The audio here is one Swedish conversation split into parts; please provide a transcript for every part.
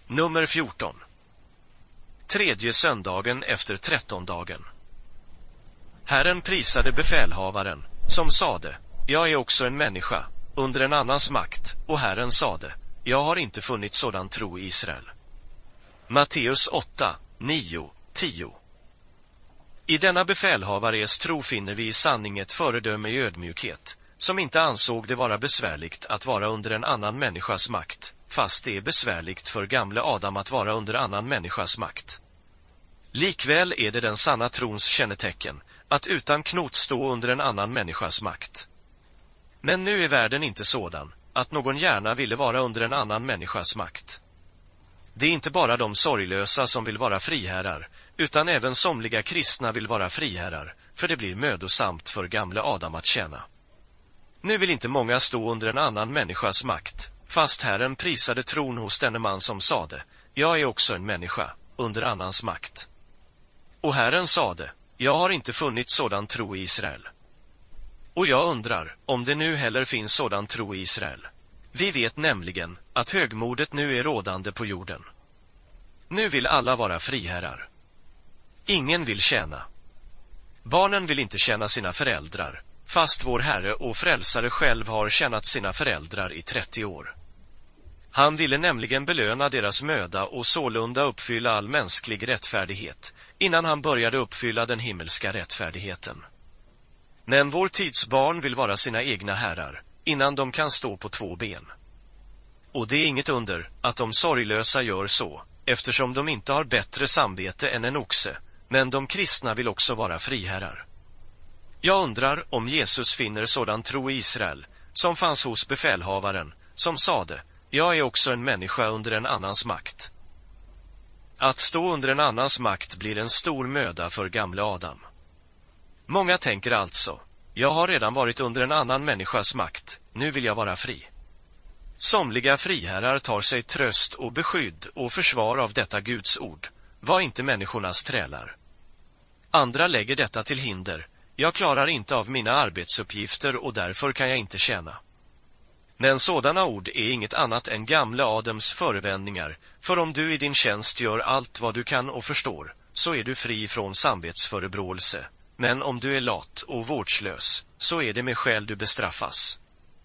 Nummer 14. Tredje söndagen efter 13-dagen. Herren prisade befälhavaren, som sade: jag är också en människa, under en annans makt, och Herren sade: jag har inte funnit sådan tro i Israel. Matteus 8, 9, 10. I denna befälhavares tro finner vi i sanning ett föredöme i ödmjukhet, som inte ansåg det vara besvärligt att vara under en annan människas makt, fast det är besvärligt för gamle Adam att vara under annan människas makt. Likväl är det den sanna trons kännetecken, att utan knot stå under en annan människas makt. Men nu är världen inte sådan, att någon gärna ville vara under en annan människas makt. Det är inte bara de sorglösa som vill vara friherrar, utan även somliga kristna vill vara friherrar, för det blir mödosamt för gamle Adam att tjäna. Nu vill inte många stå under en annan människas makt, fast Herren prisade tron hos denne man som sade: jag är också en människa, under annans makt. Och Herren sade: jag har inte funnit sådan tro i Israel. Och jag undrar om det nu heller finns sådan tro i Israel. Vi vet nämligen att högmodet nu är rådande på jorden. Nu vill alla vara friherrar. Ingen vill tjäna. Barnen vill inte tjäna sina föräldrar, fast vår Herre och Frälsare själv har tjänat sina föräldrar i 30 år. Han ville nämligen belöna deras möda och sålunda uppfylla all mänsklig rättfärdighet, innan han började uppfylla den himmelska rättfärdigheten. Men vår tids barn vill vara sina egna herrar, innan de kan stå på 2 ben. Och det är inget under att de sorglösa gör så, eftersom de inte har bättre samvete än en oxe, men de kristna vill också vara friherrar. Jag undrar om Jesus finner sådan tro i Israel, som fanns hos befälhavaren, som sade: jag är också en människa under en annans makt. Att stå under en annans makt blir en stor möda för gamle Adam. Många tänker alltså: jag har redan varit under en annan människas makt, nu vill jag vara fri. Somliga friherrar tar sig tröst och beskydd och försvar av detta Guds ord: var inte människornas trälar. Andra lägger detta till hinder: jag klarar inte av mina arbetsuppgifter och därför kan jag inte tjäna. Men sådana ord är inget annat än gamle Adams förevändningar, för om du i din tjänst gör allt vad du kan och förstår, så är du fri från samvetsförebråelse. Men om du är lat och vårdslös, så är det med skäl du bestraffas.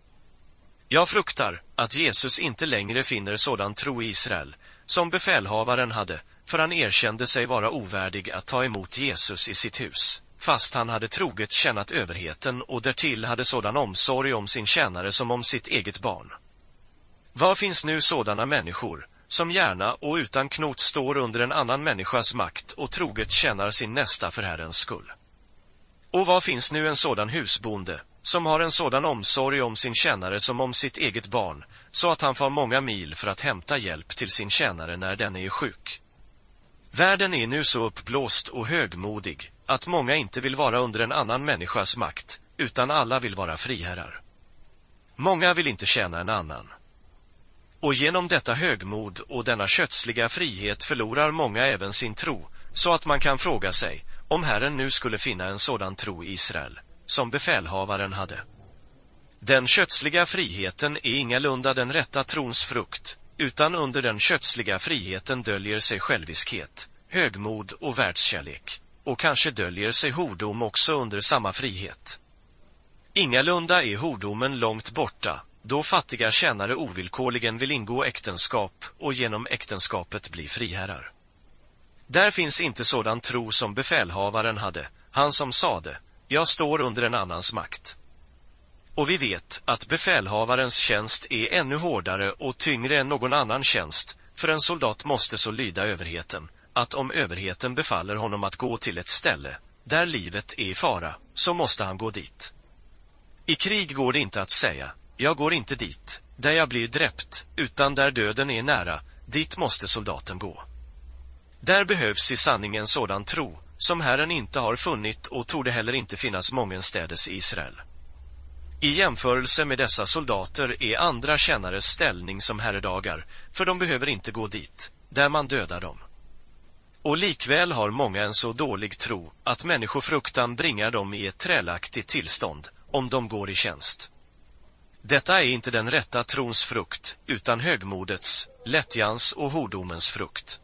Jag fruktar att Jesus inte längre finner sådan tro i Israel, som befälhavaren hade, för han erkände sig vara ovärdig att ta emot Jesus i sitt hus, fast han hade troget tjänat överheten och därtill hade sådan omsorg om sin tjänare som om sitt eget barn. Var finns nu sådana människor, som gärna och utan knot står under en annan människas makt och troget tjänar sin nästa för Herrens skull? Och vad finns nu en sådan husbonde, som har en sådan omsorg om sin tjänare som om sitt eget barn, så att han får många mil för att hämta hjälp till sin tjänare när den är sjuk? Världen är nu så uppblåst och högmodig, att många inte vill vara under en annan människas makt, utan alla vill vara friherrar. Många vill inte tjäna en annan. Och genom detta högmod och denna kötsliga frihet förlorar många även sin tro, så att man kan fråga sig, om Herren nu skulle finna en sådan tro i Israel, som befälhavaren hade. Den kötsliga friheten är ingalunda den rätta trons frukt, utan under den kötsliga friheten döljer sig själviskhet, högmod och världskärlek, och kanske döljer sig hordom också under samma frihet. Ingalunda är hordomen långt borta, då fattiga tjänare ovillkorligen vill ingå äktenskap och genom äktenskapet bli friherrar. Där finns inte sådan tro som befälhavaren hade, han som sade: jag står under en annans makt. Och vi vet att befälhavarens tjänst är ännu hårdare och tyngre än någon annan tjänst, för en soldat måste så lyda överheten, att om överheten befaller honom att gå till ett ställe, där livet är i fara, så måste han gå dit. I krig går det inte att säga: jag går inte dit, där jag blir dräpt, utan där döden är nära, dit måste soldaten gå. Där behövs i sanning en sådan tro, som Herren inte har funnit och torde heller inte finnas mångenstädes i Israel. I jämförelse med dessa soldater är andra tjänares ställning som herredagar, för de behöver inte gå dit, där man dödar dem. Och likväl har många en så dålig tro, att människofruktan bringar dem i ett trälaktigt tillstånd, om de går i tjänst. Detta är inte den rätta trons frukt, utan högmodets, lättjans och hordomens frukt.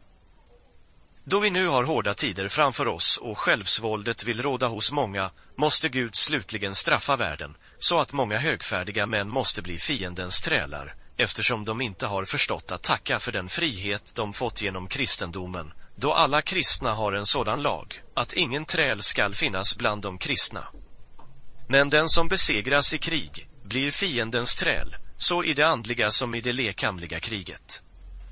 Då vi nu har hårda tider framför oss och självsvåldet vill råda hos många, måste Gud slutligen straffa världen, så att många högfärdiga män måste bli fiendens trälar, eftersom de inte har förstått att tacka för den frihet de fått genom kristendomen, då alla kristna har en sådan lag, att ingen träl skall finnas bland de kristna. Men den som besegras i krig blir fiendens träl, så i det andliga som i det lekamliga kriget.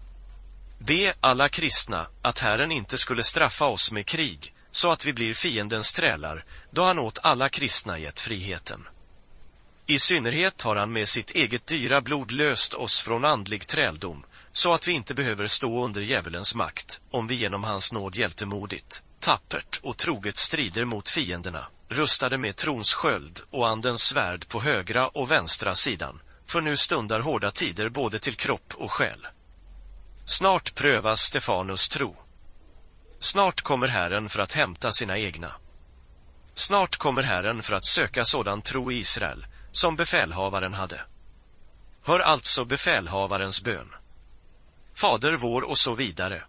Be alla kristna att Herren inte skulle straffa oss med krig, så att vi blir fiendens trälar, då han åt alla kristna gett friheten. I synnerhet har han med sitt eget dyra blod löst oss från andlig träldom, så att vi inte behöver stå under djävulens makt, om vi genom hans nåd hjältemodigt, tappert och troget strider mot fienderna, rustade med trons sköld och andens svärd på högra och vänstra sidan, för nu stundar hårda tider både till kropp och själ. Snart prövas Stefanus tro. Snart kommer Herren för att hämta sina egna. Snart kommer Herren för att söka sådan tro i Israel, som befälhavaren hade. Hör alltså befälhavarens bön. Fader vår och så vidare.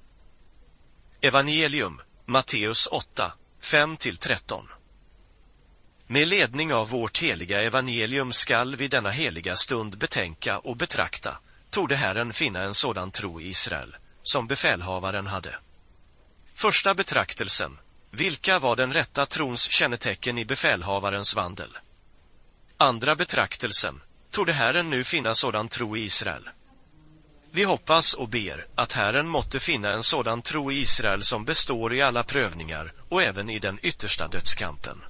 Evangelium, Matteus 8, 5-13. Med ledning av vårt heliga evangelium skall vi denna heliga stund betänka och betrakta, torde Herren finna en sådan tro i Israel, som befälhavaren hade. Första betraktelsen, vilka var den rätta trons kännetecken i befälhavarens vandel? Andra betraktelsen, torde Herren nu finna sådan tro i Israel. Vi hoppas och ber att Herren måtte finna en sådan tro i Israel som består i alla prövningar och även i den yttersta dödskampen.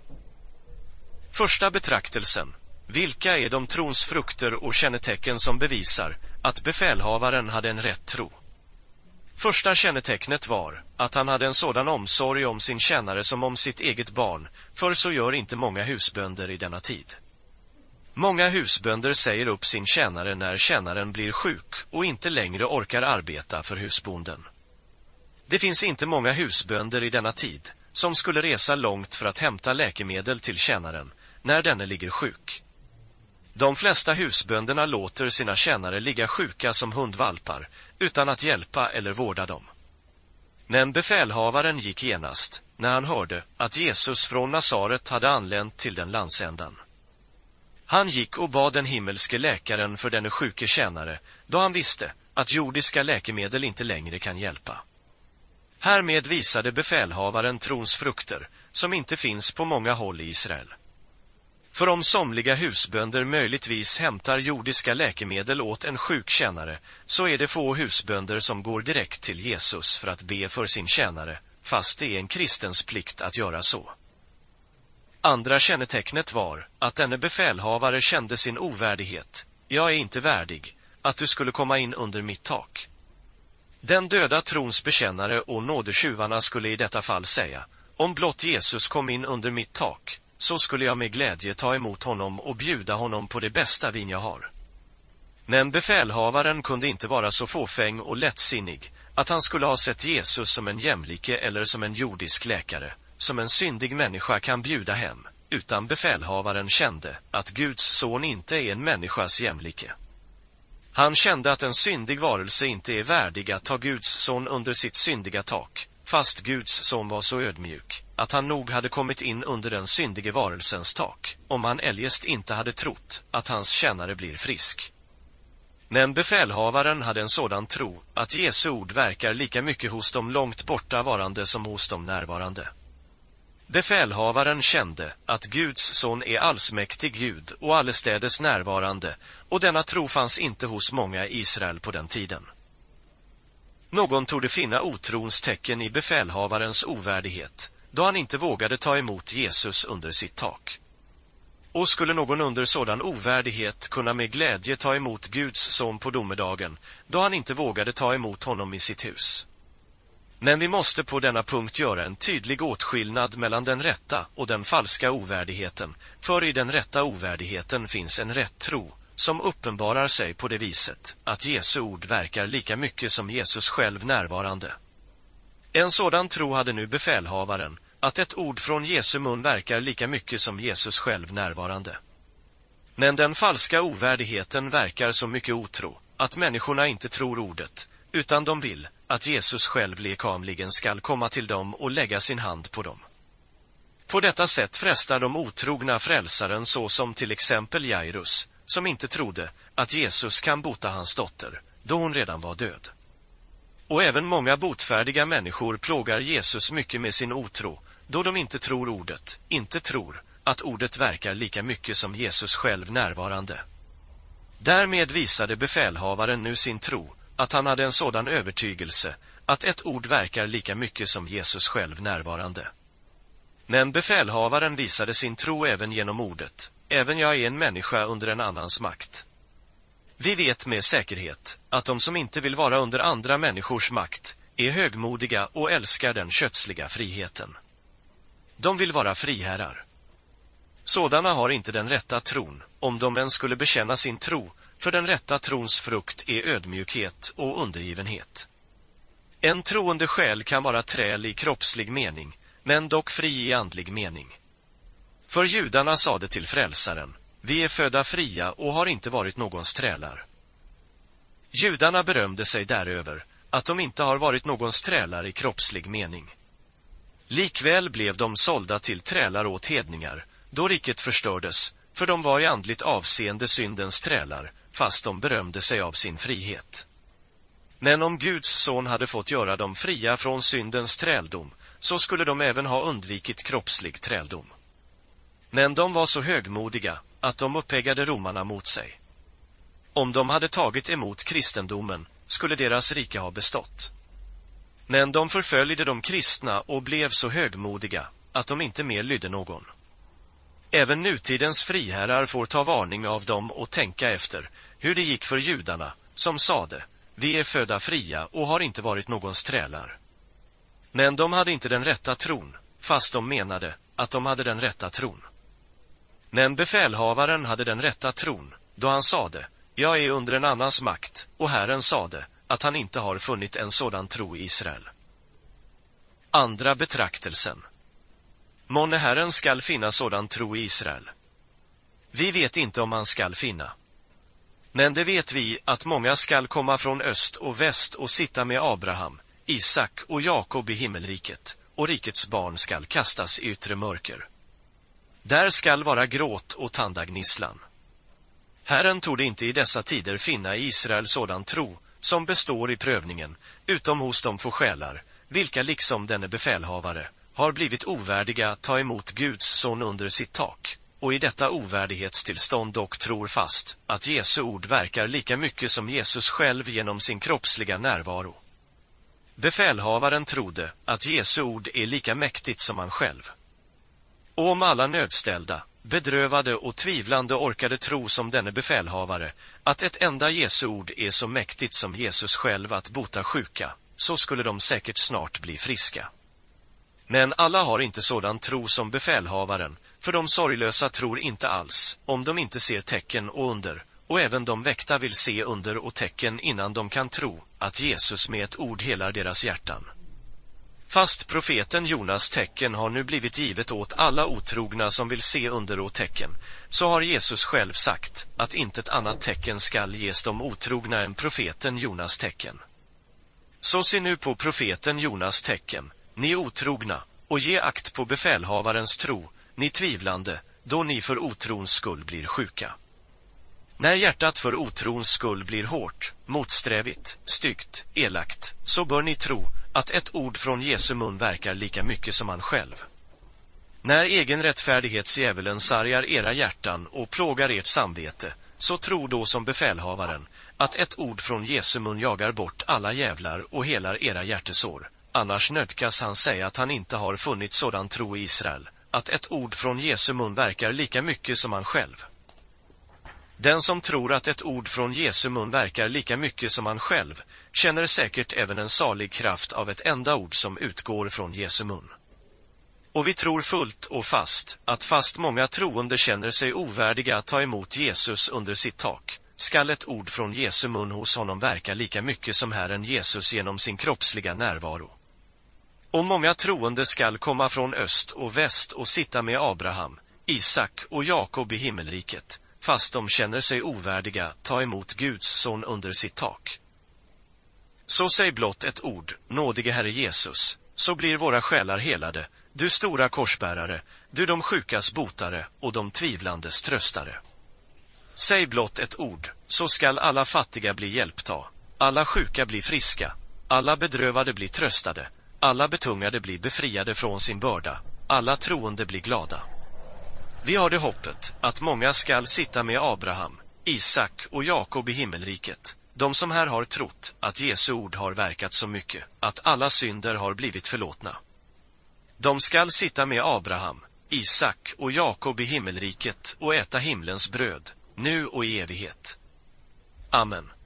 Första betraktelsen, vilka är de trons frukter och kännetecken som bevisar att befälhavaren hade en rätt tro? Första kännetecknet var att han hade en sådan omsorg om sin tjänare som om sitt eget barn, för så gör inte många husbönder i denna tid. Många husbönder säger upp sin tjänare när tjänaren blir sjuk och inte längre orkar arbeta för husbonden. Det finns inte många husbönder i denna tid som skulle resa långt för att hämta läkemedel till tjänaren när denne ligger sjuk. De flesta husbönderna låter sina tjänare ligga sjuka som hundvalpar utan att hjälpa eller vårda dem. Men befälhavaren gick genast när han hörde att Jesus från Nasaret hade anlänt till den landsändan. Han gick och bad den himmelske läkaren för denne sjuke tjänare, då han visste att jordiska läkemedel inte längre kan hjälpa. Härmed visade befälhavaren trons frukter, som inte finns på många håll i Israel. För om somliga husbönder möjligtvis hämtar jordiska läkemedel åt en sjuk tjänare, så är det få husbönder som går direkt till Jesus för att be för sin tjänare, fast det är en kristens plikt att göra så. Andra kännetecknet var att denne befälhavare kände sin ovärdighet. Jag är inte värdig att du skulle komma in under mitt tak. Den döda trons bekännare och nådetjuvarna skulle i detta fall säga, om blott Jesus kom in under mitt tak, så skulle jag med glädje ta emot honom och bjuda honom på det bästa vin jag har. Men befälhavaren kunde inte vara så fåfäng och lättsinnig att han skulle ha sett Jesus som en jämlike eller som en jordisk läkare, som en syndig människa kan bjuda hem, utan befälhavaren kände att Guds son inte är en människas jämlike. Han kände att en syndig varelse inte är värdig att ta Guds son under sitt syndiga tak, fast Guds son var så ödmjuk att han nog hade kommit in under den syndige varelsens tak, om han eljest inte hade trott att hans tjänare blir frisk. Men befälhavaren hade en sådan tro att Jesu ord verkar lika mycket hos de långt borta varande som hos de närvarande. Befälhavaren kände att Guds son är allsmäktig Gud och allestädes närvarande, och denna tro fanns inte hos många i Israel på den tiden. Någon torde finna otrons tecken i befälhavarens ovärdighet, då han inte vågade ta emot Jesus under sitt tak. Och skulle någon under sådan ovärdighet kunna med glädje ta emot Guds son på domedagen, då han inte vågade ta emot honom i sitt hus? Men vi måste på denna punkt göra en tydlig åtskillnad mellan den rätta och den falska ovärdigheten, för i den rätta ovärdigheten finns en rätt tro, som uppenbarar sig på det viset att Jesu ord verkar lika mycket som Jesus själv närvarande. En sådan tro hade nu befälhavaren, att ett ord från Jesu mun verkar lika mycket som Jesus själv närvarande. Men den falska ovärdigheten verkar så mycket otro, att människorna inte tror ordet, utan de vill att Jesus själv lekamligen skall komma till dem och lägga sin hand på dem. På detta sätt frestar de otrogna frälsaren, så som till exempel Jairus, som inte trodde att Jesus kan bota hans dotter, då hon redan var död. Och även många botfärdiga människor plågar Jesus mycket med sin otro, då de inte tror ordet, inte tror att ordet verkar lika mycket som Jesus själv närvarande. Därmed visade befälhavaren nu sin tro, att han hade en sådan övertygelse, att ett ord verkar lika mycket som Jesus själv närvarande. Men befälhavaren visade sin tro även genom ordet, även jag är en människa under en annans makt. Vi vet med säkerhet att de som inte vill vara under andra människors makt är högmodiga och älskar den kötsliga friheten. De vill vara friherrar. Sådana har inte den rätta tron, om de än skulle bekänna sin tro, för den rätta trons frukt är ödmjukhet och undergivenhet. En troende själ kan vara träl i kroppslig mening, men dock fri i andlig mening. För judarna sade till frälsaren, vi är födda fria och har inte varit någons trälar. Judarna berömde sig däröver, att de inte har varit någons trälar i kroppslig mening. Likväl blev de sålda till trälar åt hedningar, då riket förstördes, för de var i andligt avseende syndens trälar, fast de berömde sig av sin frihet. Men om Guds son hade fått göra dem fria från syndens träldom, så skulle de även ha undvikit kroppslig träldom. Men de var så högmodiga, att de uppeggade romarna mot sig. Om de hade tagit emot kristendomen, skulle deras rike ha bestått. Men de förföljde de kristna och blev så högmodiga, att de inte mer lydde någon. Även nutidens friherrar får ta varning av dem och tänka efter hur det gick för judarna, som sade, vi är födda fria och har inte varit någons trälar. Men de hade inte den rätta tron, fast de menade att de hade den rätta tron. Men befälhavaren hade den rätta tron, då han sade, jag är under en annans makt, och Herren sade att han inte har funnit en sådan tro i Israel. Andra betraktelsen. Månne Herren skall finna sådan tro i Israel. Vi vet inte om han skall finna. Men det vet vi att många skall komma från öst och väst och sitta med Abraham, Isak och Jakob i himmelriket, och rikets barn skall kastas i yttre mörker. Där skall vara gråt och tandagnisslan. Herren torde inte i dessa tider finna i Israel sådan tro, som består i prövningen, utom hos de få själar, vilka liksom denne befälhavare har blivit ovärdiga att ta emot Guds son under sitt tak, och i detta ovärdighetstillstånd dock tror fast att Jesu ord verkar lika mycket som Jesus själv genom sin kroppsliga närvaro. Befälhavaren trodde att Jesu ord är lika mäktigt som han själv. Och om alla nödställda, bedrövade och tvivlande orkade tro som denne befälhavare, att ett enda Jesu ord är så mäktigt som Jesus själv att bota sjuka, så skulle de säkert snart bli friska. Men alla har inte sådan tro som befälhavaren, för de sorglösa tror inte alls, om de inte ser tecken och under, och även de väkta vill se under och tecken innan de kan tro att Jesus med ett ord helar deras hjärtan. Fast profeten Jonas tecken har nu blivit givet åt alla otrogna som vill se under och tecken, så har Jesus själv sagt att inte ett annat tecken skall ges de otrogna än profeten Jonas tecken. Så se nu på profeten Jonas tecken, ni otrogna, och ge akt på befälhavarens tro, ni tvivlande, då ni för otrons skull blir sjuka. När hjärtat för otrons skull blir hårt, motsträvigt, styggt, elakt, så bör ni tro att ett ord från Jesu mun verkar lika mycket som han själv. När egen rättfärdighetsdjävulen sargar era hjärtan och plågar ert samvete, så tro då som befälhavaren att ett ord från Jesu mun jagar bort alla djävlar och helar era hjärtesår. Annars nödgas han säga att han inte har funnit sådan tro i Israel, att ett ord från Jesu mun verkar lika mycket som han själv. Den som tror att ett ord från Jesu mun verkar lika mycket som han själv, känner säkert även en salig kraft av ett enda ord som utgår från Jesu mun. Och vi tror fullt och fast, att fast många troende känner sig ovärdiga att ta emot Jesus under sitt tak, skall ett ord från Jesu mun hos honom verka lika mycket som Herren Jesus genom sin kroppsliga närvaro. Och många troende skall komma från öst och väst och sitta med Abraham, Isak och Jakob i himmelriket, fast de känner sig ovärdiga ta emot Guds son under sitt tak. Så säg blott ett ord, nådige Herre Jesus, så blir våra själar helade, du stora korsbärare, du de sjukas botare och de tvivlandes tröstare. Säg blott ett ord, så skall alla fattiga bli hjälpta, alla sjuka bli friska, alla bedrövade bli tröstade, alla betungade bli befriade från sin börda, alla troende bli glada. Vi har det hoppet att många skall sitta med Abraham, Isak och Jakob i himmelriket, de som här har trott att Jesu ord har verkat så mycket, att alla synder har blivit förlåtna. De skall sitta med Abraham, Isak och Jakob i himmelriket och äta himlens bröd, nu och i evighet. Amen.